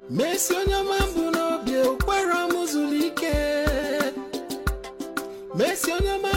Messi onye ọma mbụ n'obi ụkwara m zuru ike. Messi onye ọma